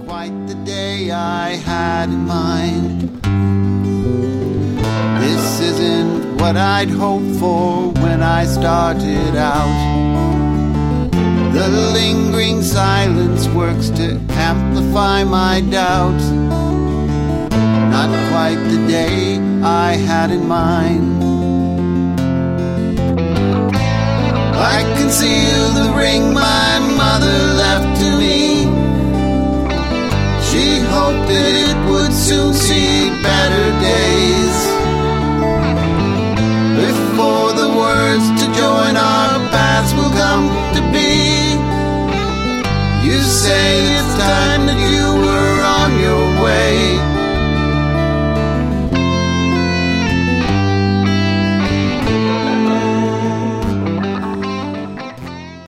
quite the day I had in mind. This isn't what I'd hoped for when I started out. The lingering silence works to amplify my doubts. Not quite the day I had in mind. I conceal the ring my mother left to me. She hoped that it would soon see better days. Before the words to join our paths will come to be. You say it's time that you were on your way.